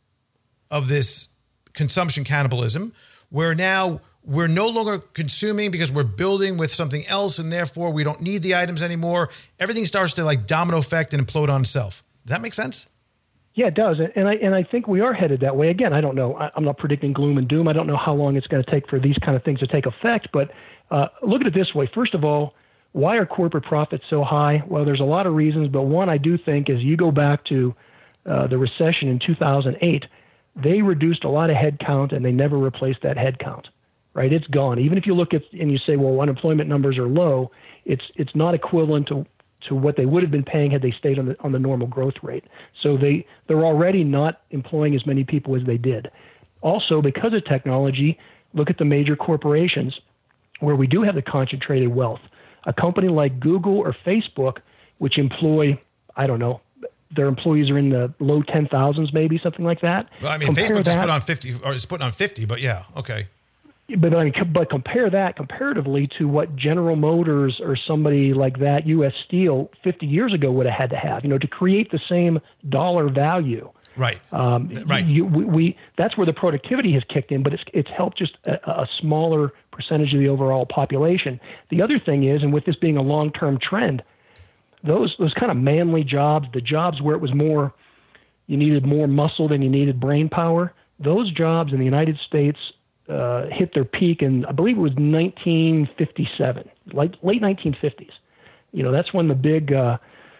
of this consumption cannibalism, where now we're no longer consuming because we're building with something else, and therefore we don't need the items anymore. Everything starts to like domino effect and implode on itself. Does that make sense? Yeah, it does. And I and I think we are headed that way. Again, I don't know. I, I'm not predicting gloom and doom. I don't know how long it's going to take for these kind of things to take effect. But uh, look at it this way. First of all, why are corporate profits so high? Well, there's a lot of reasons, but one I do think is you go back to uh, the recession in two thousand eight, they reduced a lot of headcount and they never replaced that headcount, right? It's gone. Even if you look at and you say, well, unemployment numbers are low, it's it's not equivalent to to what they would have been paying had they stayed on the on the normal growth rate. So they they're already not employing as many people as they did. Also, because of technology, look at the major corporations where we do have the concentrated wealth. A company like Google or Facebook, which employ, I don't know, their employees are in the low ten thousands, maybe something like that. Well, I mean, compare Facebook just that, put on fifty, or it's putting on fifty, but yeah, okay. But I mean, but compare that comparatively to what General Motors or somebody like that, U S Steel, fifty years ago would have had to have, you know, to create the same dollar value. Right. Um, right. You, we, we that's where the productivity has kicked in, but it's it's helped just a, a smaller percentage of the overall population. The other thing is, and with this being a long-term trend, those those kind of manly jobs, the jobs where it was more, you needed more muscle than you needed brain power, those jobs in the United States uh, hit their peak in, I believe it was nineteen fifty-seven, like late nineteen fifties. You know, that's when the big uh,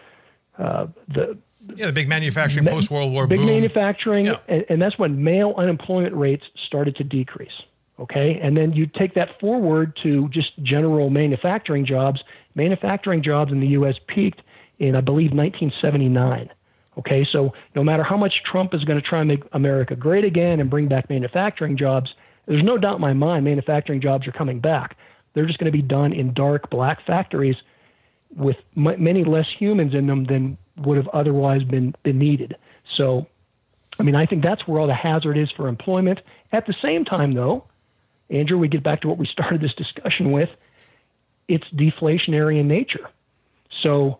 uh, the Yeah, the big manufacturing ma- post-World War big boom. manufacturing, Yeah. and, and that's when male unemployment rates started to decrease. Okay, and then you take that forward to just general manufacturing jobs. Manufacturing jobs in the U S peaked in, I believe, nineteen seventy-nine. Okay, so no matter how much Trump is going to try and make America great again and bring back manufacturing jobs, there's no doubt in my mind manufacturing jobs are coming back. They're just going to be done in dark black factories with m- many less humans in them than would have otherwise been, been needed. So, I mean, I think that's where all the hazard is for employment. At the same time, though, Andrew, we get back to what we started this discussion with. It's deflationary in nature. So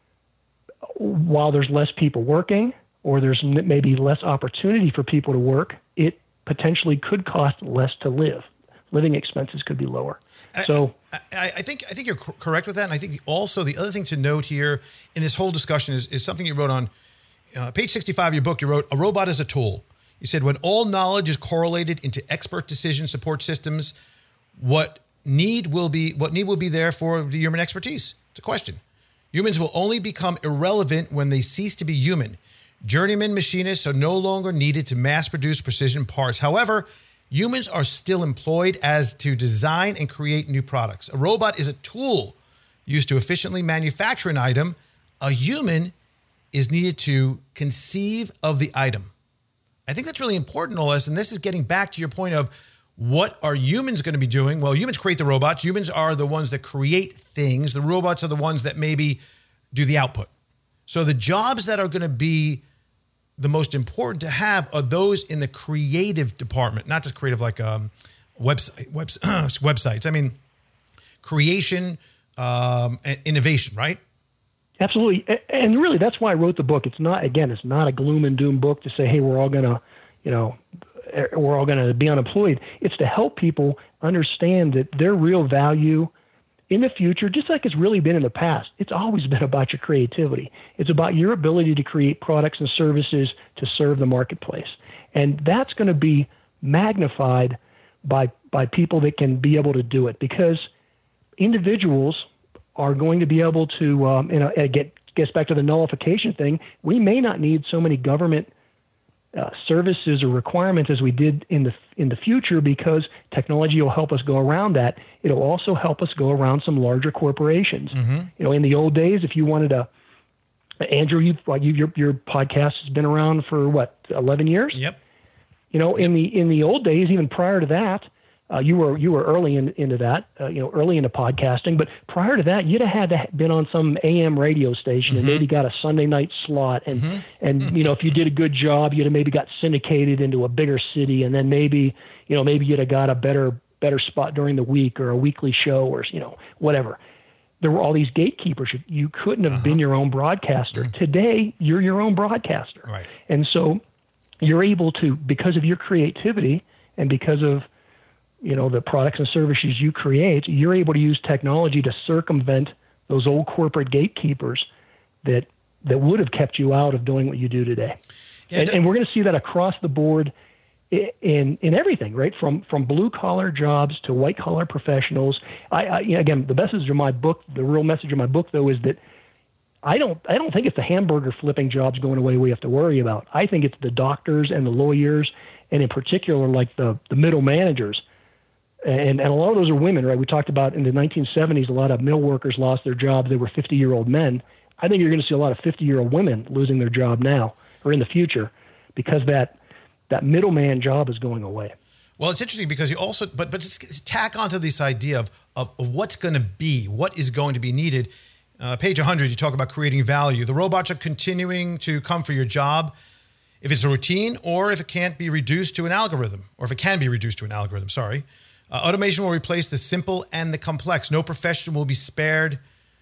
while there's less people working or there's n- maybe less opportunity for people to work, it potentially could cost less to live. Living expenses could be lower. So I, I, I think I think you're cor- correct with that. And I think also the other thing to note here in this whole discussion is, is something you wrote on uh, page sixty-five of your book. You wrote, "A robot is a tool." You said, when all knowledge is correlated into expert decision support systems, what need will be what need will be there for the human expertise? It's a question. Humans will only become irrelevant when they cease to be human. Journeyman machinists are no longer needed to mass produce precision parts. However, humans are still employed as to design and create new products. A robot is a tool used to efficiently manufacture an item. A human is needed to conceive of the item. I think that's really important, Oles, and this is getting back to your point of what are humans going to be doing? Well, humans create the robots. Humans are the ones that create things. The robots are the ones that maybe do the output. So the jobs that are going to be the most important to have are those in the creative department, not just creative like um, website, webs- websites. I mean, creation um, and innovation, right? absolutely. And really, that's why I wrote the book. It's not, again, it's not a gloom and doom book to say, hey, we're all going to, you know, we're all going to be unemployed. It's to help people understand that their real value in the future, just like it's really been in the past, it's always been about your creativity. It's about your ability to create products and services to serve the marketplace. And that's going to be magnified by by people that can be able to do it, because individuals are going to be able to, um, you know, it get, gets back to the nullification thing. We may not need so many government uh, services or requirements as we did in the in the future, because technology will help us go around that. It'll also help us go around some larger corporations. Mm-hmm. You know, in the old days, if you wanted to Andrew, you've, like you, your your podcast has been around for what, eleven years? Yep. You know, yep. in the in the old days, even prior to that, uh, you were you were early in, into that, uh, you know, early into podcasting. But prior to that, you'd have had to have been on some A M radio station mm-hmm. and maybe got a Sunday night slot, and mm-hmm. and you know, if you did a good job, you'd have maybe got syndicated into a bigger city, and then maybe you know maybe you'd have got a better better spot during the week or a weekly show or you know whatever. There were all these gatekeepers. You couldn't have uh-huh. been your own broadcaster. Mm-hmm. Today, you're your own broadcaster. Right. And so you're able to, because of your creativity and because of, you know, the products and services you create, you're able to use technology to circumvent those old corporate gatekeepers that that would have kept you out of doing what you do today. Yeah, and, and we're going to see that across the board in in everything, right? From from blue collar jobs to white collar professionals. I, I you know, again, the message of my book, the real message of my book, though, is that I don't I don't think it's the hamburger flipping jobs going away we have to worry about. I think it's the doctors and the lawyers, and in particular, like the the middle managers, and and a lot of those are women, right? We talked about in the nineteen seventies, a lot of mill workers lost their jobs. They were fifty year old men. I think you're going to see a lot of fifty year old women losing their job now or in the future because that. that middleman job is going away. Well, it's interesting because you also, but but just tack onto this idea of, of, of what's going to be, what is going to be needed. Uh, page one hundred, you talk about creating value. The robots are continuing to come for your job if it's a routine or if it can't be reduced to an algorithm, or if it can be reduced to an algorithm, sorry. Uh, automation will replace the simple and the complex. No profession will be spared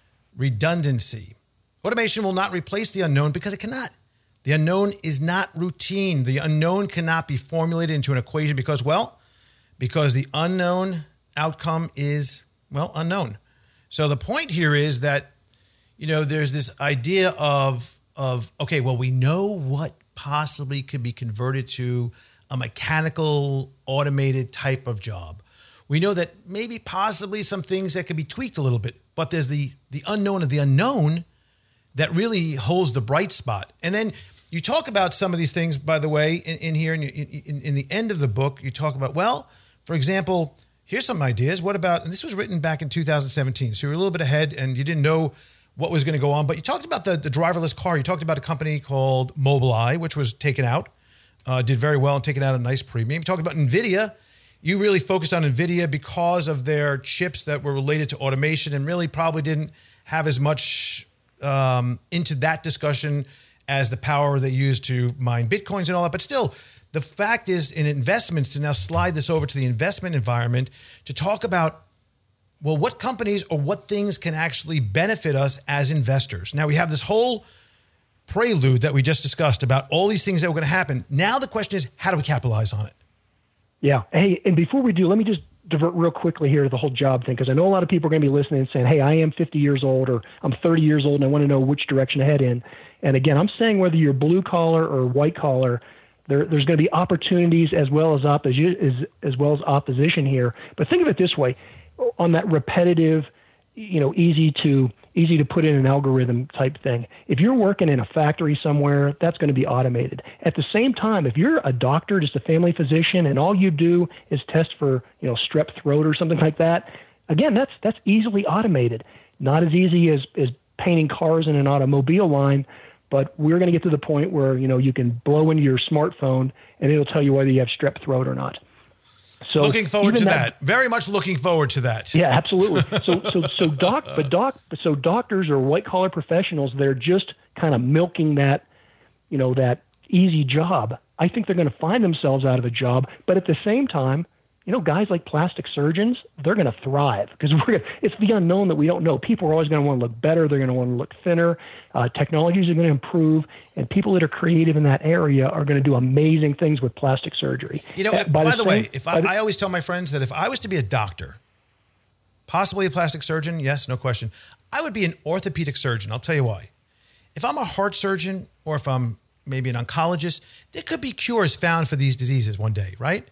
redundancy. Automation will not replace the unknown because it cannot. The unknown is not routine. The unknown cannot be formulated into an equation because, well, because the unknown outcome is, well, unknown. So the point here is that, you know, there's this idea of, of okay, well, we know what possibly could be converted to a mechanical, automated type of job. We know that maybe possibly some things that could be tweaked a little bit, but there's the the unknown of the unknown that really holds the bright spot. And then you talk about some of these things, by the way, in, in here, in, in, in the end of the book, you talk about, well, for example, here's some ideas. What about, and this was written back in two thousand seventeen, so you're a little bit ahead and you didn't know what was going to go on, but you talked about the, the driverless car. You talked about a company called Mobileye, which was taken out, uh, did very well and taken out a nice premium. You talked about NVIDIA. You really focused on NVIDIA because of their chips that were related to automation and really probably didn't have as much um, into that discussion as the power they use to mine Bitcoins and all that. But still, the fact is in investments, to now slide this over to the investment environment, to talk about, well, what companies or what things can actually benefit us as investors. Now we have this whole prelude that we just discussed about all these things that were going to happen. Now the question is, how do we capitalize on it? Yeah. Hey, and before we do, let me just divert real quickly here to the whole job thing, because I know a lot of people are going to be listening and saying, hey, I am fifty years old or I'm thirty years old and I want to know which direction to head in. And again, I'm saying whether you're blue collar or white collar, there, there's going to be opportunities as well as, opposi- as, as well as opposition here. But think of it this way, on that repetitive, you know, easy to easy to put in an algorithm type thing. If you're working in a factory somewhere, that's going to be automated. At the same time, if you're a doctor, just a family physician, and all you do is test for, you know, strep throat or something like that, again, that's that's easily automated. Not as easy as, as painting cars in an automobile line, but we're going to get to the point where, you know, you can blow into your smartphone and it'll tell you whether you have strep throat or not. So looking forward to that, that. Very much looking forward to that. Yeah, absolutely. So, so, so doc, but doc, so doctors or white collar professionals, they're just kind of milking that, you know, that easy job. I think they're going to find themselves out of a job, but at the same time, you know, guys like plastic surgeons, they're going to thrive because we're gonna, it's the unknown that we don't know. People are always going to want to look better. They're going to want to look thinner. Uh, technologies are going to improve, and people that are creative in that area are going to do amazing things with plastic surgery. You know, uh, by, by the, the same, way, if I, the, I always tell my friends that if I was to be a doctor, possibly a plastic surgeon, yes, no question, I would be an orthopedic surgeon. I'll tell you why. If I'm a heart surgeon or if I'm maybe an oncologist, there could be cures found for these diseases one day, right?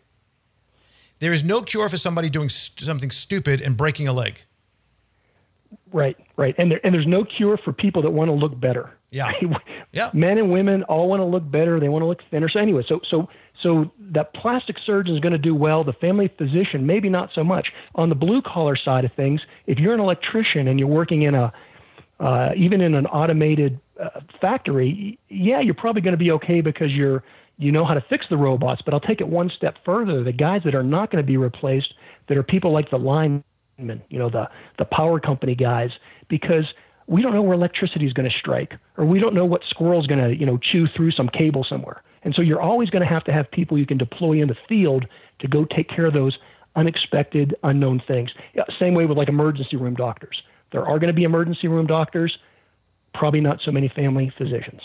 There is no cure for somebody doing st- something stupid and breaking a leg. Right, right. And there, and there's no cure for people that want to look better. Yeah. Yeah. Men and women all want to look better. They want to look thinner. So anyway, so so so that plastic surgeon is going to do well. The family physician, maybe not so much. On the blue collar side of things, if you're an electrician and you're working in a uh, even in an automated uh, factory, yeah, you're probably going to be okay because you're you know how to fix the robots. But I'll take it one step further. The guys that are not going to be replaced, that are people like the linemen, you know, the the power company guys, because we don't know where electricity is going to strike, or we don't know what squirrel's going to, you know, chew through some cable somewhere. And so you're always going to have to have people you can deploy in the field to go take care of those unexpected, unknown things. Yeah, same way with like emergency room doctors. There are going to be emergency room doctors, probably not so many family physicians.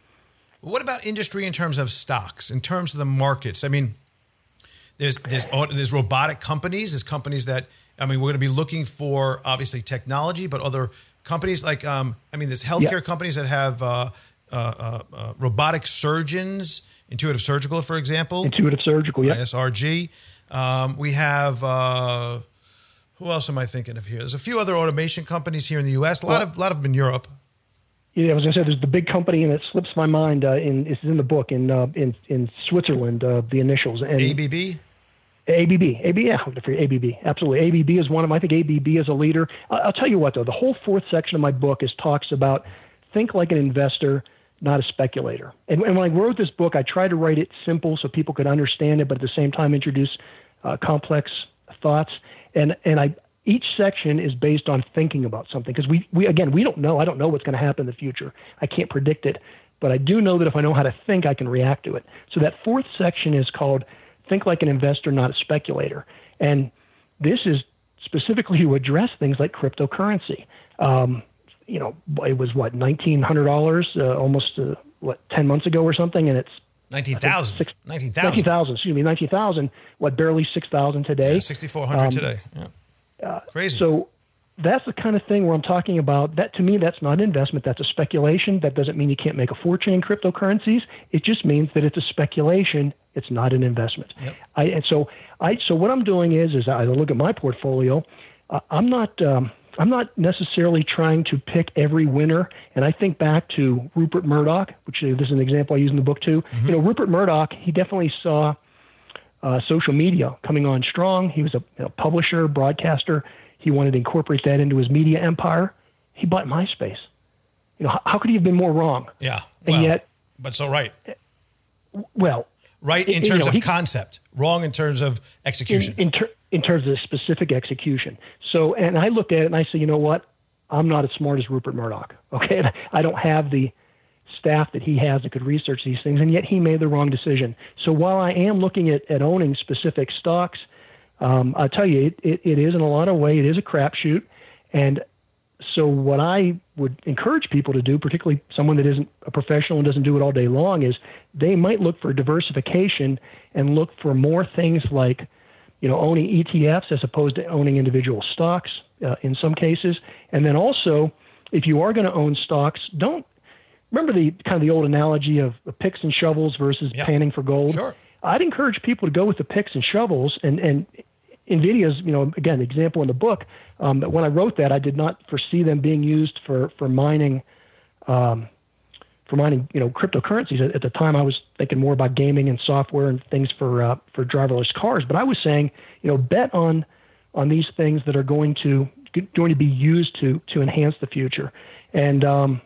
What about industry in terms of stocks, in terms of the markets? I mean, there's there's there's robotic companies, there's companies that, I mean, we're going to be looking for obviously technology, but other companies like, um, I mean, there's healthcare yeah. companies that have uh, uh, uh, uh, robotic surgeons, Intuitive Surgical, for example. Intuitive Surgical, yeah. I S R G. Um, we have, uh, who else am I thinking of here? There's a few other automation companies here in the U S, a lot well, of a lot of them in Europe. Yeah, I was going to say there's the big company, and it slips my mind. Uh, in it's in the book in uh, in in Switzerland. Uh, the initials and A B B. A B B, A B B, yeah, A B B, absolutely. A B B is one of them. I think A B B is a leader. I'll tell you what, though, the whole fourth section of my book is talks about think like an investor, not a speculator. And, and when I wrote this book, I tried to write it simple so people could understand it, but at the same time introduce uh, complex thoughts. And and I each section is based on thinking about something, because we, we again, we don't know. I don't know what's going to happen in the future. I can't predict it. But I do know that if I know how to think, I can react to it. So that fourth section is called Think Like an Investor, Not a Speculator. And this is specifically to address things like cryptocurrency. Um, you know, it was what, nineteen hundred dollars uh, almost, uh, what, ten months ago or something, and it's nineteen thousand. nineteen thousand. nineteen thousand, excuse me, nineteen thousand, what, barely six thousand today? Yeah, sixty-four hundred um, today. Yeah. Uh, Crazy. So that's the kind of thing where I'm talking about that. To me, that's not investment. That's a speculation. That doesn't mean you can't make a fortune in cryptocurrencies. It just means that it's a speculation. It's not an investment. Yep. I, and so I, so what I'm doing is, is I look at my portfolio. Uh, I'm not, um, I'm not necessarily trying to pick every winner. And I think back to Rupert Murdoch, which is, this is an example I use in the book too. Mm-hmm. You know, Rupert Murdoch, he definitely saw uh, social media coming on strong. He was a you know, publisher, broadcaster. He wanted to incorporate that into his media empire. He bought MySpace. You know, how, how could he have been more wrong? Yeah. And well, yet, but so right. Well, right in terms you know, of he, concept, wrong in terms of execution. In, in, ter- in terms of specific execution. So, and I look at it and I say, you know what? I'm not as smart as Rupert Murdoch. Okay, I don't have the staff that he has that could research these things, and yet he made the wrong decision. So while I am looking at, at owning specific stocks, um, I'll tell you, it, it, it is in a lot of ways, it is a crapshoot. And so what I would encourage people to do, particularly someone that isn't a professional and doesn't do it all day long, is they might look for diversification and look for more things like, you know, owning E T Fs as opposed to owning individual stocks uh, in some cases. And then also, if you are going to own stocks, don't remember the kind of the old analogy of picks and shovels versus yeah. panning for gold. Sure. I'd encourage people to go with the picks and shovels. And, and NVIDIA's, you know, again, example in the book, um, that when I wrote that, I did not foresee them being used for, for mining, um, for mining, you know, cryptocurrencies. At, at the time, I was thinking more about gaming and software and things for, uh, for driverless cars. But I was saying, you know, bet on, on these things that are going to, going to be used to, to enhance the future. And, um,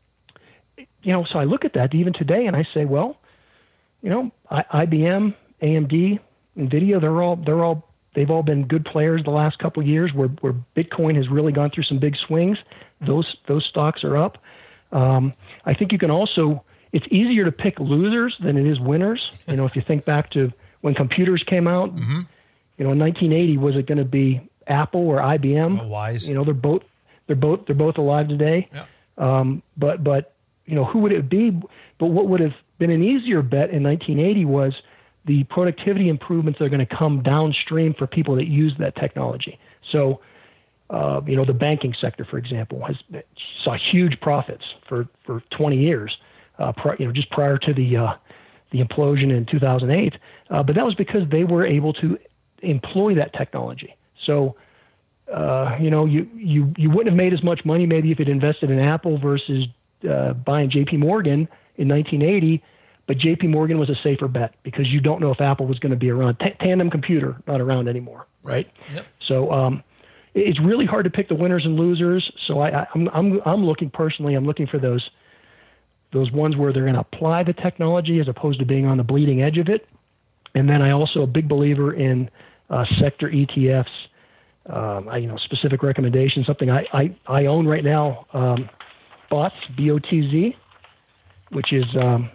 you know, so I look at that even today and I say, well, you know, I, IBM, A M D, NVIDIA, they're all, they're all, they've all been good players the last couple of years where, where Bitcoin has really gone through some big swings. Those, those stocks are up. Um, I think you can also, it's easier to pick losers than it is winners. You know, if you think back to when computers came out, mm-hmm. you know, in nineteen eighty, was it going to be Apple or I B M? Oh, wise. You know, they're both, they're both, they're both alive today. Yeah. Um, but, but, you know, who would it be? But what would have been an easier bet in nineteen eighty was the productivity improvements that are going to come downstream for people that use that technology. So, uh, you know, the banking sector, for example, has saw huge profits for, for twenty years, uh, pri- you know, just prior to the uh, the implosion in two thousand eight. Uh, but that was because they were able to employ that technology. So, uh, you know, you, you, you wouldn't have made as much money maybe if it invested in Apple versus uh, buying J P Morgan in nineteen eighty. But J P Morgan was a safer bet because you don't know if Apple was going to be around. T- Tandem Computer, not around anymore, right? Yep. So, um, it's really hard to pick the winners and losers. So I, I, I'm, I'm, I'm looking personally, I'm looking for those, those ones where they're going to apply the technology as opposed to being on the bleeding edge of it. And then I also a big believer in uh, sector E T Fs, um, I, you know, specific recommendations, something I, I, I own right now, um, B O T Z, B O T Z, which is, um,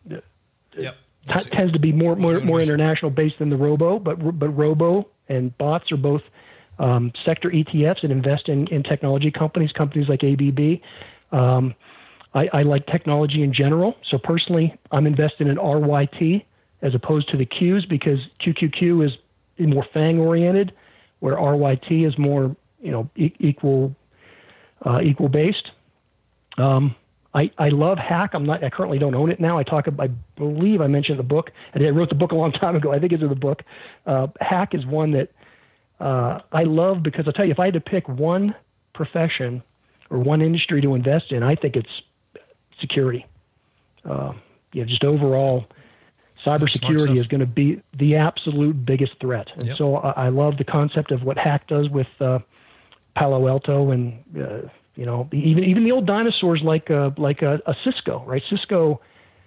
yep. t- tends to be more, more, more international based than the Robo, but, but Robo and B O T Z are both Um, sector E T Fs that invest in, in technology companies, companies like A B B. Um, I, I like technology in general. So personally, I'm invested in R Y T as opposed to the Qs because Q Q Q is more FANG oriented, where R Y T is more, you know, e- equal, uh, equal based. Um, I, I love Hack. I'm not, I currently don't own it now. I talk, I believe I mentioned the book. I, did, I wrote the book a long time ago. I think it's in the book. Uh, Hack is one that, Uh, I love because I'll tell you, if I had to pick one profession or one industry to invest in, I think it's security. Uh, you know, just overall, cybersecurity is going to be the absolute biggest threat. And yep. so I, I love the concept of what Hack does with uh, Palo Alto and, uh, you know, even even the old dinosaurs like uh, like a, a Cisco, right? Cisco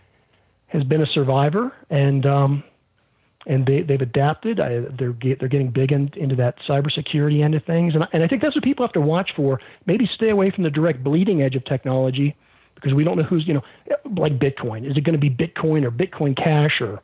has been a survivor, and um, and they, they've adapted. I, they're get, they're getting big in, into that cybersecurity end of things, and and I think that's what people have to watch for. Maybe stay away from the direct bleeding edge of technology, because we don't know who's, you know, like Bitcoin. Is it going to be Bitcoin or Bitcoin Cash or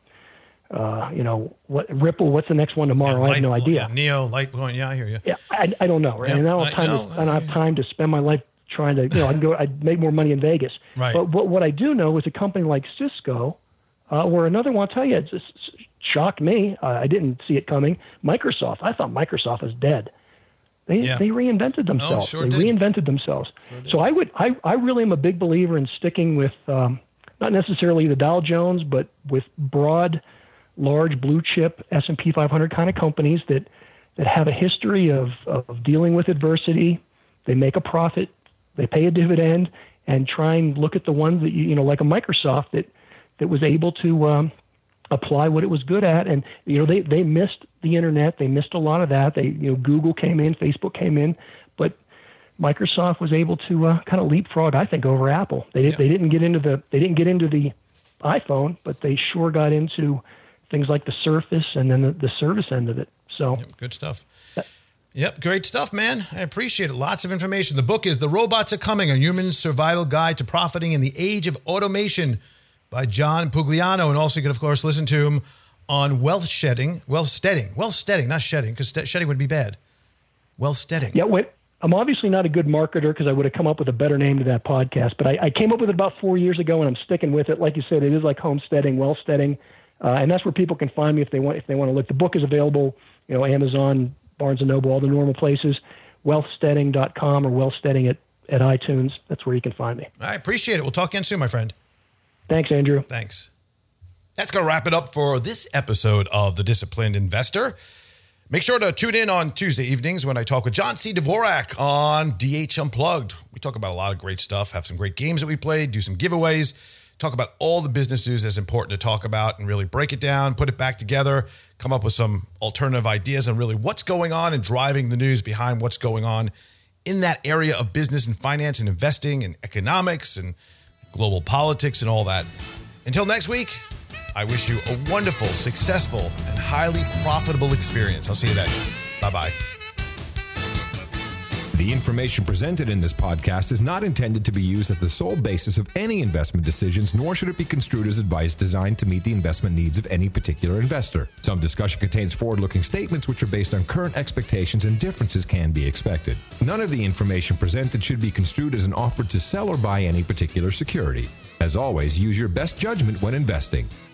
uh, you know, what Ripple? What's the next one tomorrow? Yeah, I have no idea. Yeah, Neo, Litecoin. Yeah, I hear you. Yeah, I, I don't know. Right? Yep, and I don't have time. I, to, I don't have time to spend my life trying to, you know, I can go. I'd make more money in Vegas. Right. But what what I do know is a company like Cisco, uh, or another one. I'll tell you, it just shocked me. Uh, I didn't see it coming. Microsoft. I thought Microsoft was dead. They yeah. they reinvented themselves. Oh, sure they did. reinvented themselves. Sure so I would I, I really am a big believer in sticking with um, not necessarily the Dow Jones, but with broad, large blue chip S and P five hundred kind of companies that that have a history of of dealing with adversity. They make a profit, they pay a dividend, and try and look at the ones that you you know like a Microsoft that that was able to um, apply what it was good at. And, you know, they, they missed the internet. They missed a lot of that. They, you know, Google came in, Facebook came in, but Microsoft was able to uh, kind of leapfrog, I think, over Apple. They did, yeah. they didn't get into the, they didn't get into the iPhone, but they sure got into things like the Surface and then the, the service end of it. So yep, good stuff. That, Yep, great stuff, man. I appreciate it. Lots of information. The book is The Robots Are Coming, A Human Survival Guide to Profiting in the Age of Automation by John Pugliano. And also you can, of course, listen to him on Wealth Shedding. Wealth Steading. Wealth Steading, not shedding, because shedding would be bad. Wealth Steading. Yeah, wait, I'm obviously not a good marketer because I would have come up with a better name to that podcast. But I, I came up with it about four years ago, and I'm sticking with it. Like you said, it is like homesteading, wealth steading. Uh, and that's where people can find me if they want if they want to look. The book is available, you know, Amazon, Barnes and Noble, all the normal places, wealth steading dot com or wealthsteading at, at iTunes. That's where you can find me. I appreciate it. We'll talk again soon, my friend. Thanks, Andrew. Thanks. That's going to wrap it up for this episode of The Disciplined Investor. Make sure to tune in on Tuesday evenings when I talk with John C. Dvorak on D H Unplugged. We talk about a lot of great stuff, have some great games that we played, do some giveaways, talk about all the business news that's important to talk about and really break it down, put it back together, come up with some alternative ideas on really what's going on and driving the news behind what's going on in that area of business and finance and investing and economics and global politics and all that. Until next week, I wish you a wonderful, successful, and highly profitable experience. I'll see you then. Bye-bye. The information presented in this podcast is not intended to be used as the sole basis of any investment decisions, nor should it be construed as advice designed to meet the investment needs of any particular investor. Some discussion contains forward-looking statements which are based on current expectations, and differences can be expected. None of the information presented should be construed as an offer to sell or buy any particular security. As always, use your best judgment when investing.